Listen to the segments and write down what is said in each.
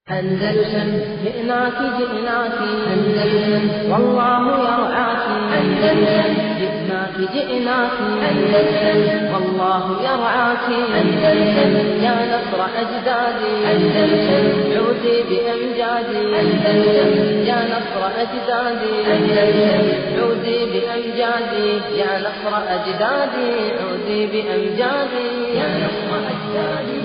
أندلسن جئناك جئناك أندلسن والله يرعاك أندلسن جئناك جئناك أندلسن والله يرعاك أندلسن يا نصر أجدادي أندلسن عودي بأمجادي أندلسن يا نصر أجدادي أندلسن عودي بأمجادي يا نصر أجدادي عودي بأمجادي يا نصر أجدادي.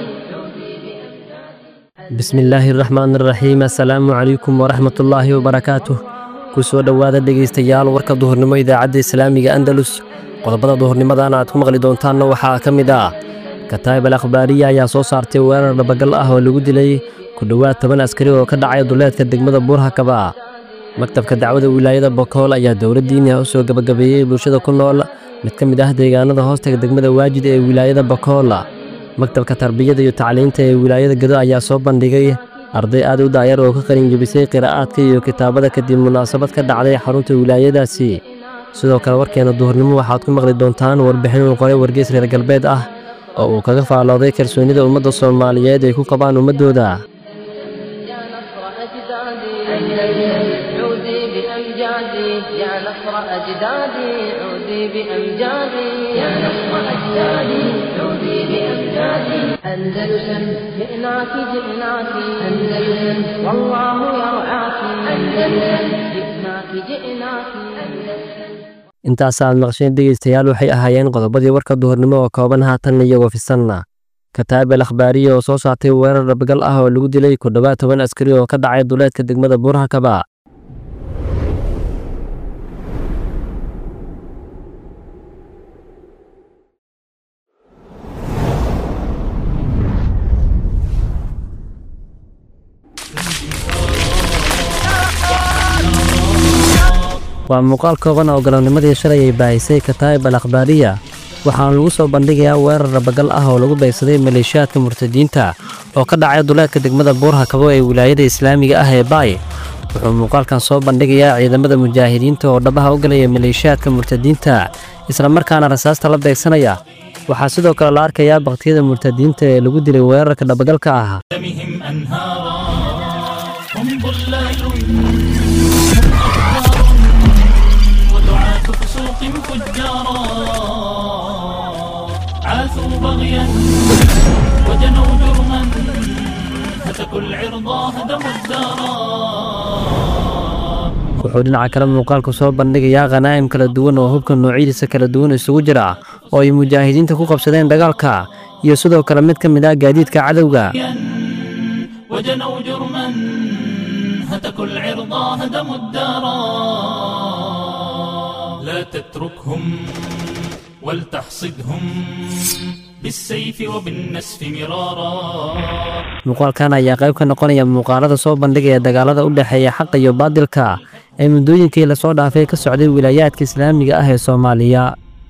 bismillaahi raxmaan raxiim assalaamu calaykum waraxmatullaahi wabarakaatuh kusoo dhowaada dhegaystayaal warka duhurnimo idaacadda islaamiga andalus qodobada duhurnimadan aad ku maqli doontaanna waxaa ka mid ah kataib al akhbaariya ayaa soo saartay weerar dhabagal ah oo lagu dilay ku dhowaad 10 askari oo ka dhacay duleedka degmada buurhakaba. maktabka dacwada wilaayada bokool ayaa dowladdiina u soo gabagabeeyey bulshada ku nool mid ka mid ah deegaanada hoostaga degmada waajid ee wilaayada bokool. maktabka tarbiyada iyo tacliinta ee wilaayada Gedo ayaa soo bandhigay arday aad u daayar oo ka qalin jabisay qiraa'aadka iyo kitaabada kadib munaasabad ka dhacday xarunta wilaayadaasi. sidoo kale warkeena duhurnimo waxaad ku maqli doontaan warbixin uu qoray wargeys reer galbeed ah oo uu kaga faalooday kalsoonida ummadda Soomaaliyeed ay ku qabaan ummadooda. يا نصر أجدادي عودي بأمجادي يا نصر أجدادي عودي بأمجادي أندلسن جئناك جئناك أندلسن والله يرعاك أندلسن جئناك جئناك أندلسن. intaas aad maqasheen dhegaystayaal waxay ahaayeen qodobadii warka duhurnimo oo kooban haatan iyagoo fisanna. kataib al akhbaariya oo soo saartay weerar dhabagal ah oo lagu dilay ku dhowaad 10 askari oo ka dhacay duleedka degmada buurhakaba. waa muuqaal kooban oo galabnimadii shalay ay baahisay kataib al akhbaariya waxaana lagu soo bandhigayaa weerar dhabagal ah oo lagu beegsaday maleeshiyaadka murtadiinta oo ka dhacay duleedka degmada buurhakabo ee wilaayada islaamiga ah ee baay. wuxuu muuqaalkan soo bandhigayaa ciidamada mujaahidiinta oo dhabaha u galaya maleeshiyaadka murtadiinta isla markaana rasaasta la beegsanaya. waxaa sidoo kale la arkayaa baktiyada murtadiinta ee lagu dilay weerarka dhabagalka ah. عاثوا بغيا وجنوا جرما هتكوا العرضا هدموا الدارا. wuxuu dhinaca kale muuqaalku soo bandhigayaa khanaa'im kala duwan oo hubka noocyadiisa kala duwan isugu jira oo ay mujaahidiinta ku qabsadeen dagaalka iyo sidoo kale mid ka mid ah gaadiidka cadowga. وجنوا جرما هتكوا العرضا هدموا الدارا. لا تتركهم ولتحصدهم بالسيف وبالنسف مرارا. muuqaalkan ayaa qayb ka noqonaya muuqaalada soo bandhigaya dagaalada u dhaxeeya xaq iyo baadilka ee muddooyinkii la soo dhaafay ka socday wilaayaadka islaamiga ah ee Soomaaliya.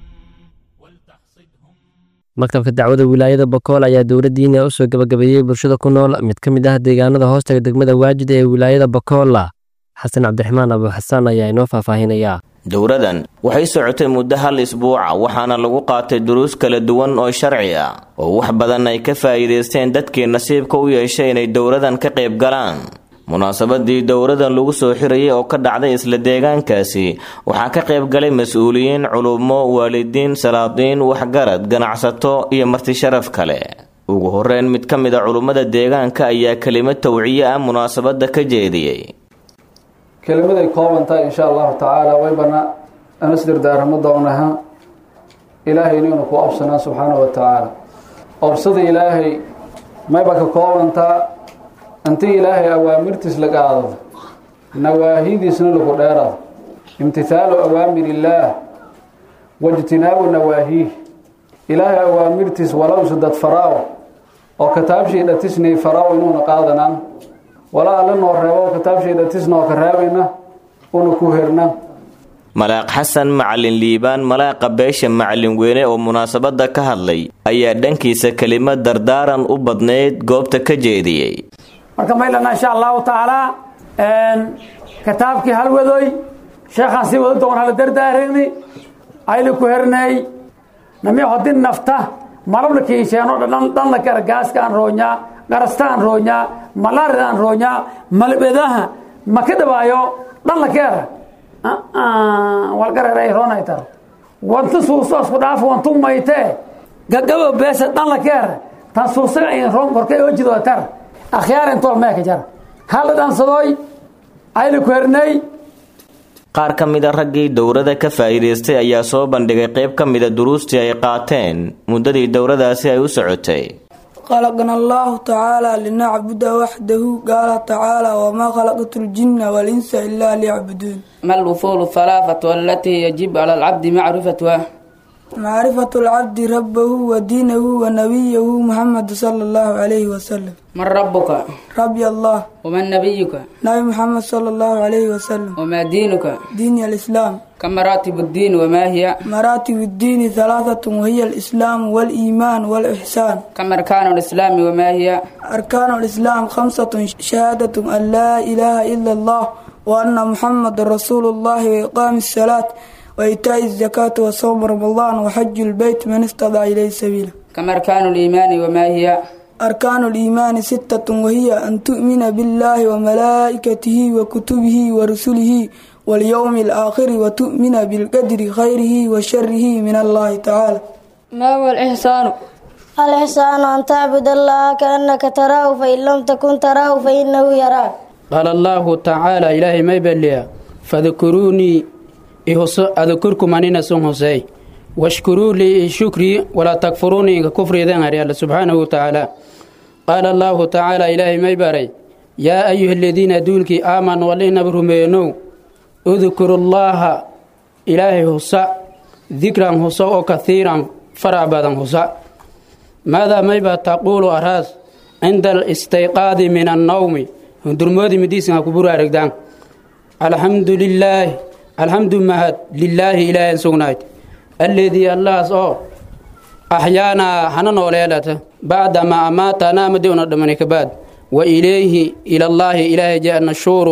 maktabka dacwada wilaayada bokool ayaa dowladdiina u soo gabagabeeyey bulshada ku nool mid ka mid ah deegaanada hoostaga degmada waajid ee wilaayada bokool. xasan cabdiraxmaan abu xasan ayaa inoo faahfaahinaya. dowradan waxay socotay muddo hal isbuuca waxaana lagu qaatay duruus kala duwan oo sharci ah oo wax badan ay ka faa'iideysteen dadkii nasiibka u yeeshay inay dowradan ka qayb galaan. munaasabadii dowradan lagu soo xirayay oo ka dhacday isla deegaankaasi waxaa ka qayb galay mas'uuliyiin, culumo, waalidiin, salaadiin, waxgarad, ganacsato iyo marti sharaf kale. ugu horreyn mid ka mid ah culummada deegaanka ayaa kelimad tawciye ah munaasabada ka jeediyey. kelimaday koobantahay insha allahu tacaala waybana anas dardaaramo doonaha ilaahay inaynu ku obsanaa subxaana wa tacaala. obsada ilaahay mayba ka koobantaa intii ilaahay awaamirtiis la qaado nawaahidiisna lagu dheerado. imtithaalu awaamir illaah wajtinaabu nawaahiih. ilaahay awaamirtiis walowsu dad faraaw oo kitaabshii dhatisnay faraaw inuuna qaadanaan wala alla noo reebo kitaabsheeda tisnoo ka raabina una ku herna. malaaq xasan macalin liibaan malaaqa beesha macalin weyne oo munaasabada ka hadlay ayaa dhankiisa kelimad dardaaran u badneyd goobta ka jeediyey. marka maylana insha allahu tacaala kitaabkii halwadoy sheekhaan sii wada doon hala dardaareeni ayla ku hernay nami hodin nafta marabla kiisheeno dhan la gargaaskaan roonya garastaan roonyaa malaridaan roonyaa malbedaha ma ka dhawaayo dhan la keera walgareeray roonay tar wantu suusto isku dhaaf wantu maytee gagabo beesa dhan la keera tan suusaga in roon korkay oo jido tar akhyaar intol meeka jar hal dhansadooy aylu ku hernay qaar ka mid a raggii dowladda ka faa'iidaystay ayaa soo bandhigay qayb ka mid a duruustii ay qaateen muddadii dowladdaasi ay u socotay خلقنا الله تعالى لنعبد وحده قال تعالى وما خلقت الجن والإنس إلا ليعبدون ما الأصول الثلاثة التي يجب على العبد معرفتها معرفة العبد ربه ودينه ونبيه محمد صلى الله عليه وسلم من ربك ربي الله ومن نبيك نبي محمد صلى الله عليه وسلم وما دينك دين الإسلام كم مراتب الدين وما هي مراتب الدين ثلاثة وهي الإسلام والإيمان والإحسان كم أركان الإسلام وما هي أركان الإسلام 5 شهادة أن لا إله إلا الله وأن محمد رسول الله وإقام الصلاة وإيتاء الزكاة وصوم رمضان وحج البيت من استطاع إليه سبيلا كم أركان الإيمان وما هي أركان الإيمان 6 وهي أن تؤمن بالله وملائكته وكتبه ورسله واليوم الآخر وتؤمن بالقدر خيره وشره من الله تعالى. ما هو الإحسان؟ الإحسان أن تعبد الله كأنك تراه فإن لم تكن تراه فإنه يراك. قال الله تعالى إلهي ما يبليا فذكروني أذكركم أننا سنحسي واشكروا لي شكري ولا تكفروني كفري ذن الله سبحانه وتعالى. قال الله تعالى إلهي ما يبري يا أيها الذين دولك آمنوا ولينا برمينو اذكروا الله إلهي حسا ذكرا حسا وكثيرا فرعبادا حسا. ماذا ما يبا تقول أراس عند الاستيقاظ من النوم درمودي مديسنا كبور أرقدان الحمد لله الحمد لله إله سونايت الذي الله سو أحيانا حنن وليلة بعد ما أماتنا مدينة دمنك بعد وإليه إلى الله إله جاءنا الشور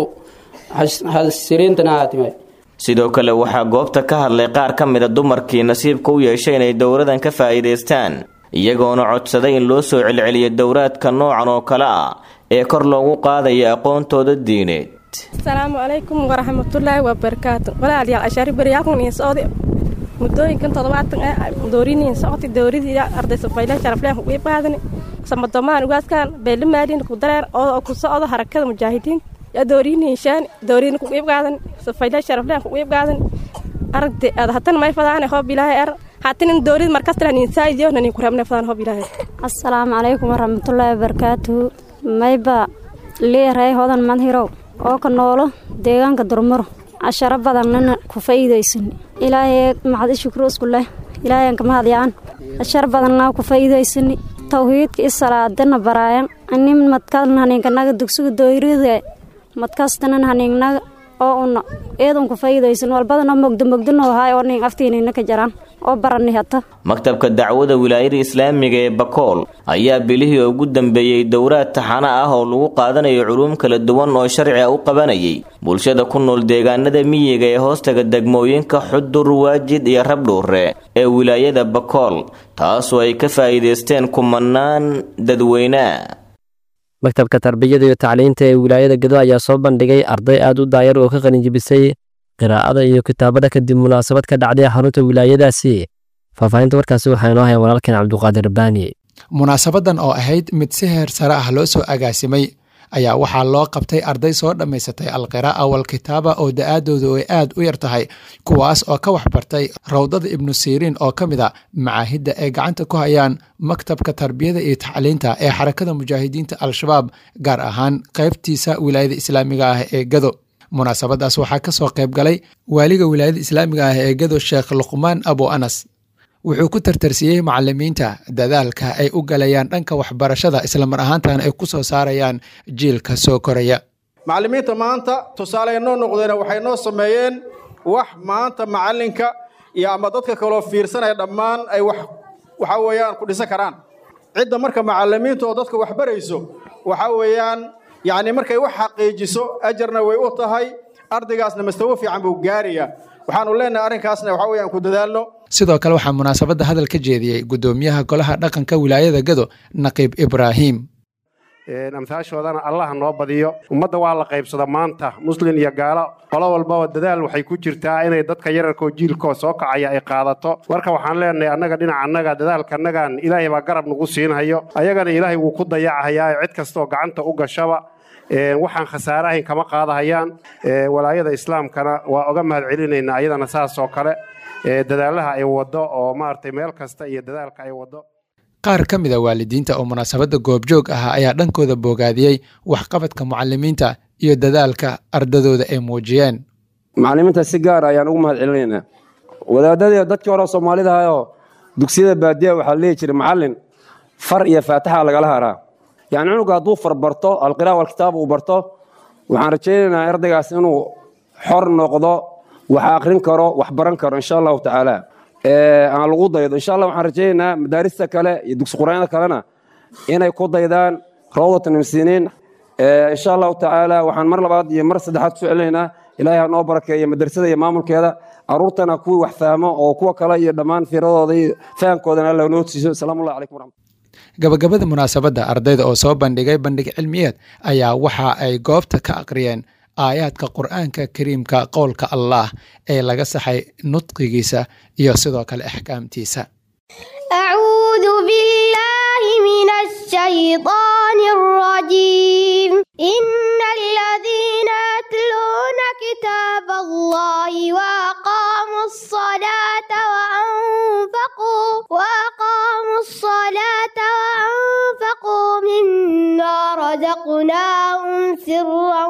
sidoo kale waxaa goobta ka hadlay qaar ka mid a dumarkii nasiibka u yeeshay inay dowradan ka faa'iidaystaan iyagoona codsaday in loo soo celceliyo dowraadka noocan oo kale ah ee kor loogu qaadayo aqoontooda diineed. السلام عليكم ورحمة الله وبركاته. ولا علي الأشاري برياكم يسعود مدوري كنت طلبات دوريني سعودي دوري دي أرض سفيلة شرف لهم ويبادني سما ضمان وقاس كان بيلم مادين كودرار أو كوسعود حركة مجاهدين يا دوريني شان دوريني ويبادني سفيلة شرف لهم ويبادني أرض هذا حتى ما يفضل هو بلاه حتى دوري مركز تلاني سايد يوم نكرمنا فضل هو بلاه. السلام عليكم ورحمة الله وبركاته. ما يبا ليه رأي هذا المنهرو oo ka noolo deegaanka durmaro ashara badanna ku faa'iideysan ilaahay mahad shukr isku leh ilaahay ka mahadiyaan ashar badanna ku faa'iideysan tawhiidka isalaadana baraayan anim madkan haninka naga dugsiga dooyrida madkastana haninna oo una eedan ku faa'iideysan walbadana mogdano hay oo nin aftiinina ka jaraan oo barani hata maktabka dacwada wilaayada islaamiga ee Bakool ayaa bilihii ugu dambeeyay dowraad taxana ah oo lagu qaadanayo culuum kala duwan oo sharci ah u qabanayay bulshada ku nool deegaanada miyiga ee hoostaga degmooyinka Xudur Waajid iyo Rabdhuure ee wilaayada Bakool taasoo ay ka faa'iideysteen kumanaan dadweyne. maktabka tarbiyada iyo tacliinta ee wilaayada Gedo ayaa soo bandhigay arday aad u daayar oo ka qalin jabisay qiraa'ada iyo kitaabada kadib munaasabad ka dhacday xarunta wilaayadaasi. faafahinta warkaasi waxaa inoo haya walaalkeen Cabduqaadir Baani. munaasabadan oo ahayd mid si heer sare ah loo soo agaasimay ayaa waxaa loo qabtay arday soo dhammaysatay alqiraa'a wal kitaaba oo da'aadoodu ay aad u yar tahay kuwaas oo ka waxbartay rawdada ibnu Siriin oo ka mid ah macaahidda ay gacanta ku hayaan maktabka tarbiyada iyo tacliinta ee xarakada mujaahidiinta al-shabaab gaar ahaan qaybtiisa wilaayada islaamiga ah ee Gedo. munaasabadaas waxaa ka soo qayb galay waaliga wilaayada islaamiga ah ee Gedo Sheekh Luqmaan Abu Anas. wuxuu ku tartarsiyey macallimiinta dadaalka ay u galayaan dhanka waxbarashada isla mar ahaantaana ay ku soo saarayaan jiilka soo koraya. macallimiinta maanta tusaale noo noqdeen waxay noo sameeyeen wax maanta macallinka iyo ama dadka kale fiirsanaya dhammaan ay waxa weeyaan ku dhisan karaan. cidda marka macallimiinta oo dadka wax barayso waxa weeyaan يعني markay wax xaqiijiso ajarna way u tahay ardaygaasna mastawa fiican buu gaariyaa waxaanu leenahay arrinkaasna waxa weeyaan ku dadaalno. sidoo kale waxaa munaasabada hadal ka jeediyey gudoomiyaha golaha dhaqanka wilaayada Gedo Naqiib Ibraahim. amsaashoodana allah noo badiyo. Ummadda waa la qaybsada maanta muslin iyo gaalo qolo walbaba dadaal waxay ku jirtaa inay dadka yararkoo jiilkoo soo kacaya ay qaadato. Marka waxaan leenahay annaga dhinaca annaga dadaalkanagan ilaahay baa garab nagu siinhayo, ayagana ilaahay wuu ku dayacahayaa cid kastoo gacanta u gashaba waxaan khasaare ahayn kama qaadahayaan. Walaayada islaamkana waa uga mahad celinaynaa ayadana saas oo kale dadaalaha ay wado oo maartay meel kasta iyo dadaalka ay wado. qaar ka mid a waalidiinta oo munaasabadda goobjoog ah ayaa dhankooda boogaadiyey waxqabadka mucalimiinta iyo dadaalka ardadooda ay muujiyeen. macalimiinta si gaar ayaan ugu mahad celinaynaa. wadaadadii dadkii hore Soomaalida ahaa dugsiyada baadiya waxaa leeyahay jiray macallin far iyo faataxa lagala haraa. يعني عنق هذو فربرته القراءة والكتاب وبرته وحنرجينا أرضياس إنه حر نقضاء وحاقرين كرو وحبرن كرو إن شاء الله تعالى. على الوضع إن شاء الله وحنرجينا مدارس كلا يدرس قرآن كلنا هنا يقود أيضا روضة المسنين إن شاء الله تعالى وحنمر بعض يمر صدحات فعلنا إلهي نوبرك يا مدرسة يا مامل كذا أروتنا كوي وحثامة أو كوا كلا يدمان في روضة فان كودنا لو نوتس. السلام الله عليكم ورحمة الله. gabagabada munaasabadda ardayda oo soo bandhigay bandhig cilmiyeed ayaa waxa ay goobta ka aqriyeen aayaadka qur'aanka kariimka qowlka Allah ee laga saxay nutqigiisa iyo sidoo kale ahkaamtiisa. a'uudu billahi minash shaytaanir rajiim. innal ladhiina yatluna kitaaballahi wa aqaamus salaata wa وأنفقوا مما رزقناهم سرا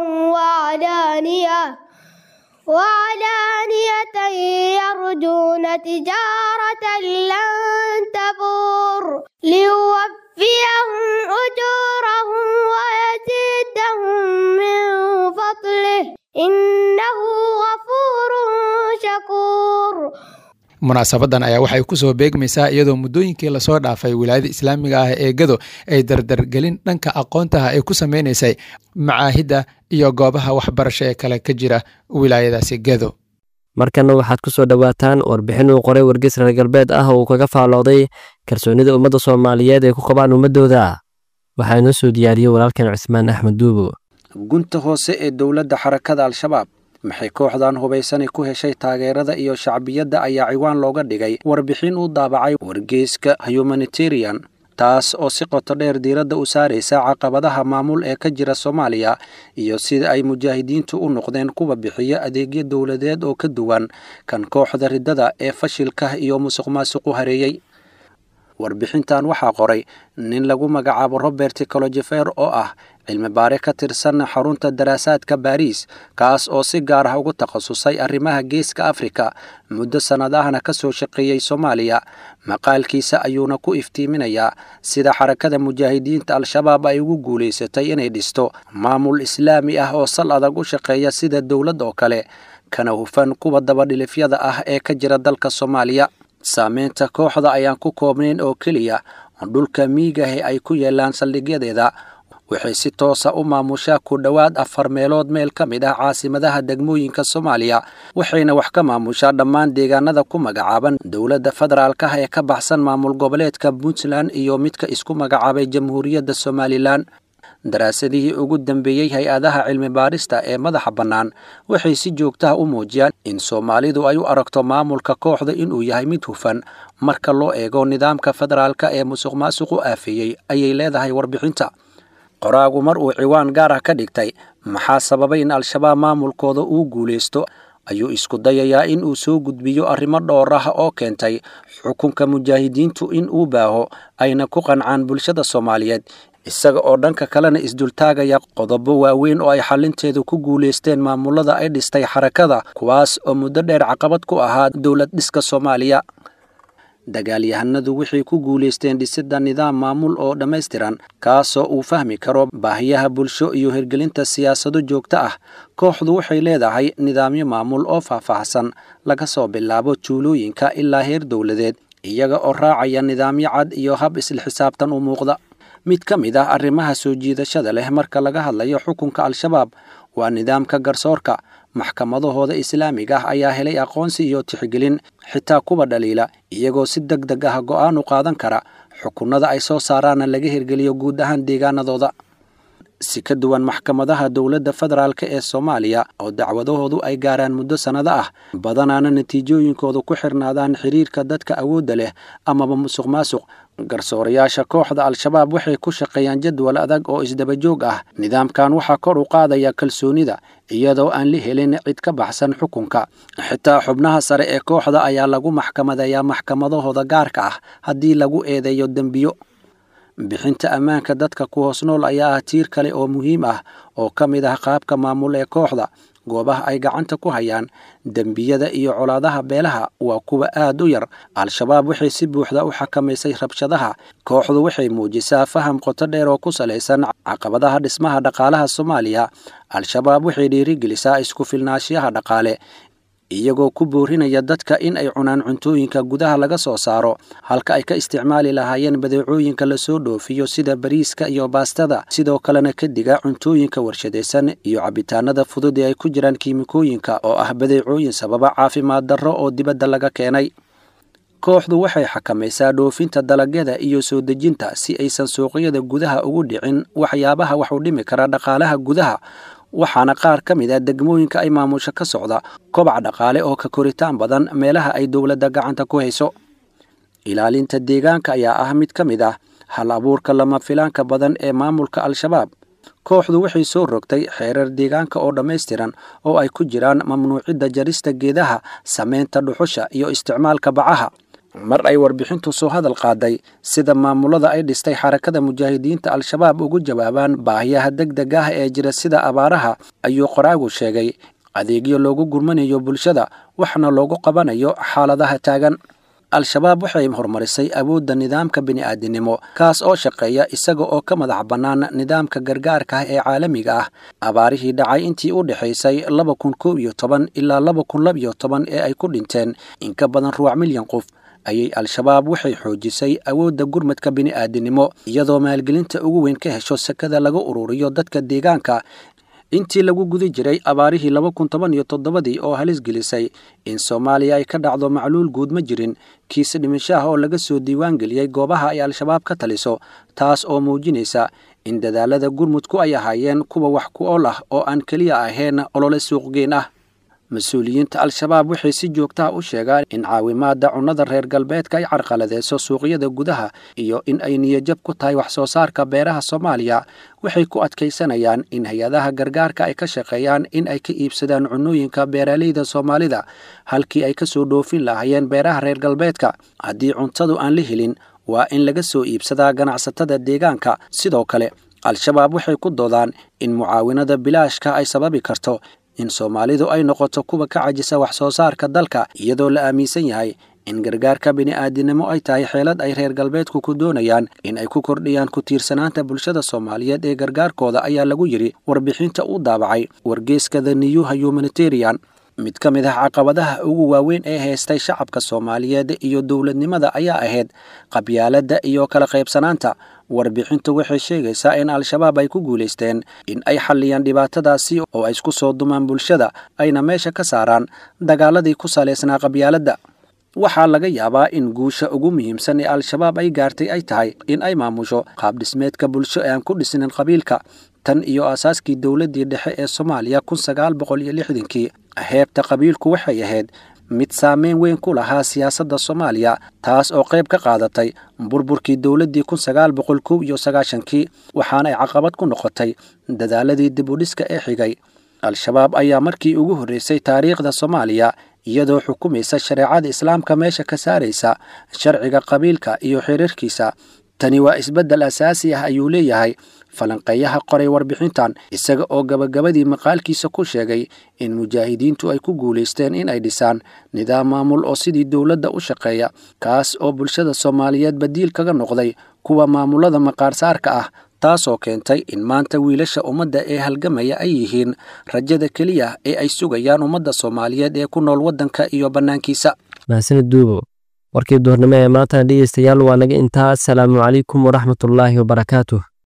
وعلانية يرجون تجارة لن تبور ليوفيهم أجورهم ويزيدهم من فضله إنه غفور شكور. munaasabadan ayaa waxay ku soo beegmaysaa iyadoo muddooyinkii lasoo dhaafay wilaayada islaamiga ah ee Gado ay dardargelin dhanka aqoonta ay ku sameynaysay macaahidda iyo goobaha waxbarasho ee kale ka jira wilaayadaasi Gado. markana waxaad ku soo dhawaataan warbixin uu qoray wargeys reer galbeed ah oo kaga faalooday kalsoonida ummadda Soomaaliyeed ee ku qabaan ummadooda. waxaa inoo soo diyaariyay walaalkan Cismaan Axmed Duubo. gunta hoose ee dowladda xarakada Al-Shabaab maxay kooxdan hubaysan ku heshay taageerada iyo shacbiyadda ayaa ciwaan looga dhigay warbixin uu daabacay wargeyska Humanitarian, taas oo si qoto dheer diiradda u saaraysa caqabadaha maamul ee ka jira Soomaaliya iyo sida ay mujaahidiintu u noqdeen kuwa bixiya adeegyo dowladeed oo ka duwan kan kooxda ridada ee fashilka iyo musuqmaasuqu hareeyay. warbixintan waxaa qoray nin lagu magacaabo Robert Kalojefer oo ah cilmi baare ka tirsan xarunta daraasaadka Paris, kaas oo si gaar ah ugu takhasusay arrimaha geeska Afrika muddo sanadahana ka soo shaqeeyay Soomaaliya. maqaalkiisa ayuuna ku iftiiminayaa sida xarakada mujaahidiinta Al-Shabaab ay ugu guuleysatay inay dhisto maamul islaami ah oo sal adag u shaqeeya sida dowlad oo kale, kana hufan kuwa dabadhilifyada ah ee ka jira dalka Soomaaliya. saameynta kooxda ayaan ku koobnayn oo keliya dhulka miyiga ay ku yeelaan saldhigyadeeda. waxay si toosa u maamushaa ku dhowaad 4 meelood meel ka mid ah caasimadaha degmooyinka Soomaaliya, waxayna wax ka maamushaa dhammaan deegaanada ku magacaaban dowladda federaalka ah ee ka baxsan maamul goboleedka Puntland iyo midka isku magacaabay Jamhuuriyadda Somaliland. daraasadihii ugu dambeeyay hay-adaha cilmi baarista ee madaxa bannaan waxay si joogto ah u muujiyaan in Soomaalidu ay u aragto maamulka kooxda inuu yahay mid hufan marka loo eego nidaamka federaalka ee musuqmaasuqu aafeeyay, ayay leedahay warbixinta. qoraagu mar uu ciwaan gaar ah ka dhigtay maxaa sababay in Al-Shabaab maamulkooda uu guuleysto, ayuu isku dayayaa in uu soo gudbiyo arrimo dhowr ah oo keentay xukunka mujaahidiintu in uu baaho ayna ku qancaan bulshada Soomaaliyeed, isaga oo dhanka kalena isdultaagaya qodobo waaweyn oo ay xalinteedu ku guuleysteen maamulada ay dhistay xarakada, kuwaas oo muddo dheer caqabad ku ahaa dowlad dhiska Soomaaliya. dagaalyahanadu waxay ku guuleysteen dhisidda nidaam maamul oo dhammaystiran, kaasoo uu fahmi karo baahiyaha bulsho iyo hirgelinta siyaasado joogto ah. kooxdu waxay leedahay nidaamyo maamul oo faahfaahsan laga soo bilaabo tuulooyinka ilaa heer dowladeed, iyaga oo raacaya nidaamyo cad iyo hab isla xisaabtan u muuqda. mid ka mid ah arrimaha soo jiidashada leh marka laga hadlayo xukunka Al-Shabaab waa nidaamka garsoorka. maxkamadahooda islaamiga ah ayaa helay aqoonsi iyo tixgelin, xitaa kuwa dhaliila, iyagoo si degdeg ah go'aan u qaadan kara xukunada ay soo saaraana laga hirgeliyo guud ahaan deegaanadooda. si ka duwan maxkamadaha dowladda federaalk ee Soomaaliya oo dacwadahoodu ay gaaraan muddo sanado ah badanaana natiijooyinkoodu ku xirnaadaan xiriirka dadka awoodda leh amaba musuqmaasuq. garsoorayaasha kooxda al-shabaab waxay ku shaqeeyaan jadwal adag oo isdaba joog ah. nidaamkan waxaa kor u qaadaya kalsoonida iyadoo aan la helin cid ka baxsan xukunka. xitaa xubnaha sare ee kooxda ayaa lagu maxkamadeeyaa maxkamadahooda gaarka ah haddii lagu eedeeyo dembiyo. bixinta ammaanka dadka ku hoos nool ayaa ah tiir kale oo muhiim ah oo ka mid ah qaabka maamul ee kooxda. goobaha ay gacanta ku hayaan dembiyada iyo colaadaha beelaha waa kuwa aad u yar. al-shabaab waxay si buuxda u xakamaysay rabshadaha. kooxdu waxay muujisaa faham qoto dheer oo ku salaysan caqabadaha dhismaha dhaqaalaha Soomaaliya. al-shabaab waxay dhiirigelisaa isku filnaanshiyaha dhaqaale iyagoo ku boorinaya dadka in ay cunaan cuntooyinka gudaha laga soo saaro halka ay ka isticmaali lahaayeen badeecooyinka la soo dhoofiyo sida bariiska iyo baastada. sidoo kalena ka diga cuntooyinka warshadaysan iyo cabitaanada fudud ee ay ku jiraan kiimikooyinka oo ah badeecooyin sababa caafimaad darro oo dibadda laga keenay. kooxdu waxay xakamaysaa dhoofinta dalagyada iyo soo dejinta si aysan suuqyada gudaha ugu dhicin waxyaabaha wax u dhimi kara dhaqaalaha gudaha. waxaana qaar ka mid ah degmooyinka ay maamusho ka socda kobac dhaqaale oo ka koritaan badan meelaha ay dowladda gacanta ku hayso. ilaalinta deegaanka ayaa ah mid ka mid ah hal abuurka lama filaanka badan ee maamulka al-shabaab. kooxdu waxay soo rogtay xeerar deegaanka oo dhammaystiran oo ay ku jiraan mamnuucidda jarista geedaha, samaynta dhuxusha iyo isticmaalka bacaha. mar ay warbixintu soo hadal qaaday sida maamulada ay dhistay xarakada mujaahidiinta al-shabaab ugu jawaabaan baahiyaha degdega ah ee jira sida abaaraha, ayuu qoraagu sheegay adeegyo loogu gurmanayo bulshada waxna loogu qabanayo xaaladaha taagan. al-shabaab waxay horumarisay awoodda nidaamka bini'aadinimo kaas oo shaqeeya isaga oo ka madax bannaan nidaamka gargaarka ah ee caalamiga ah. abaarihii dhacay intii u dhexaysay 2011 ilaa 2012 ee ay ku dhinteen in ka badan 4 milyan qof ayay al-shabaab waxay xoojisay awoodda gurmadka bini'aadinimo iyadoo maalgelinta ugu weyn ka hesho sakada laga ururiyo dadka deegaanka. intii lagu guda jiray abaarihii 2017 oo halis gelisay in Soomaaliya ay ka dhacdo macluul guud ma jirin kiis dhimashaha oo laga soo diiwaan geliyay goobaha ay al-shabaab ka taliso, taas oo muujinaysa in dadaalada gurmudku ay ahaayeen kuwa wax ku ool ah oo aan kaliya ahayn olole suuqgeyn ah. mas-uuliyiinta al-shabaab waxay si joogto ah u sheegaan in caawimaadda cunnada reer galbeedka ay carqaladeyso suuqyada gudaha iyo in ay niyajab ku tahay wax soo saarka beeraha Soomaaliya. waxay ku adkaysanayaan in hay-adaha gargaarka ay ka shaqeeyaan in ay ka iibsadaan cunnooyinka beeraleyda Soomaalida halkii ay ka soo dhoofin lahaayeen beeraha reer galbeedka. haddii cuntadu aan la helin waa in laga soo iibsadaa ganacsatada deegaanka. sidoo kale al-shabaab waxay ku doodaan in mucaawinada bilaashka ay sababi karto in Soomaalidu ay noqoto kuwa ka cajisa wax soo saarka dalka iyadoo la aaminsan yahay in gargaarka bini'aadinimo ay tahay xeelad ay reer galbeedku ku doonayaan in ay ku kordhiyaan ku tiirsanaanta bulshada Soomaaliyeed ee gargaarkooda ayaa lagu yiri warbixinta uu daabacay wargeyska The New Humanitarian. mid ka mid ah caqabadaha ugu waaweyn ee haystay shacabka Soomaaliyeed iyo dowladnimada ayaa ahayd qabyaaladda iyo kala qaybsanaanta. warbixintu waxay sheegaysaa in al-shabaab ay ku guuleysteen in ay xalliyaan dhibaatadaasi oo ay isku soo dumaan bulshada ayna meesha ka saaraan dagaaladii ku saleysnaa qabyaaladda. waxaa laga yaabaa in guusha ugu muhiimsan ee al-shabaab ay gaartay ay tahay in ay maamusho qaab dhismeedka bulsho ee aan ku dhisnin qabiilka. tan iyo aasaaskii dowladdii dhexe ee Soomaaliya 1960kii heebta qabiilku waxay ahayd mid saameyn weyn ku lahaa siyaasadda Soomaaliya, taas oo qayb ka qaadatay burburkii dowladdii 1991kii waxaana ay caqabad ku noqotay dadaaladii dib u dhiska ee xigay. al-shabaab ayaa markii ugu horreysay taariikhda Soomaaliya iyadoo xukumaysa shareecada islaamka meesha ka saaraysa sharciga qabiilka iyo xiriirkiisa. tani waa isbeddel asaasi ah ayuu leeyahay falanqeeyaha qoray warbixintan isaga oo gabagabadii maqaalkiisa ku sheegay in mujaahidiintu ay ku guuleysteen in ay dhisaan nidaam maamul oo sidii dowladda u shaqeeya kaas oo bulshada Soomaaliyeed badiil kaga noqday kuwa maamulada maqaarsaarka ah, taasoo keentay in maanta wiilasha ummadda ee halgamaya ay yihiin rajada keliya ee ay sugayaan ummadda Soomaaliyeed ee ku nool waddanka iyo bannaankiisa. mahadsanid duubo. warkii duhurnimo ee maanta dhegeystayaal waa naga intaa. asalaamu calaykum waraxmatullaahi wabarakaatuh.